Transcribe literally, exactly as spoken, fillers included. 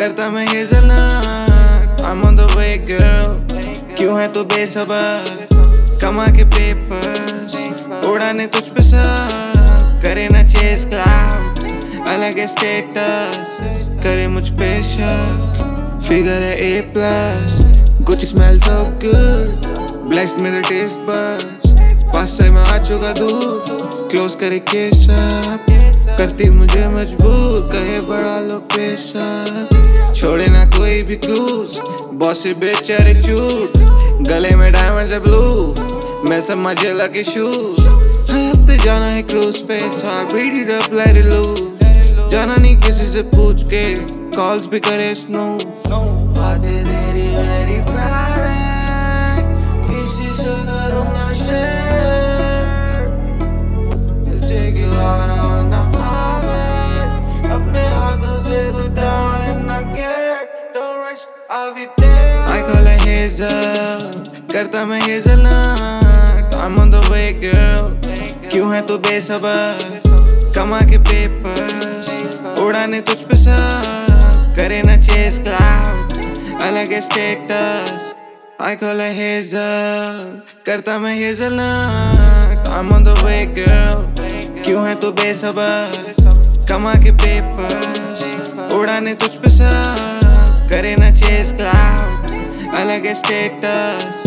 करता मैं hazelnut I'm on the way girl, क्यों है तू बेसब्र, कमा के पेपर्स उड़ाने तुझ पे सब, करे ना चेस क्लाउड, अलग है स्टेटस, करे मुझ पे शक, फिगर है ए प्लस, कुछ स्मेल सो गुड, ब्लेस्ड मेरे टेस्ट बड्स, पास टाइम आ चुका दूर, क्लोज करे के सब, करती मुझे मजबूर, कहे बढ़ा लो पैसा, छोड़े ना कोई भी क्लूज, बॉसी बेचारे चूट, गले में डायमंड्स है ब्लू, मैं सब मजे लगे शूज, हर हफ्ते जाना है क्रूज पे, साल beat it up let it loose, जाना नहीं किसी से पूछ के, कॉल्स भी करे स्नूज, बातें तेरी मेरी प्राइवेट, किसी से करूँ ना share, I'll take you out on the highway, अपने हाथों से तू down and I care, don't rush, I'll be there. I call her Hazel, करता मैं hazelnut I'm on the way girl, क्यों है तू बेसब्र, कमा के पेपर्स उड़ाने तुझ पे सब, करे ना चेस क्लाउड, अलग है status, I call her Hazel, करता मैं hazelnut I'm on the way girl, क्यों है तू बेसब्र, कमा के पेपर्स उड़ाने तुझ पे सब, करे ना चेस क्लाउड, अलग है स्टेटस.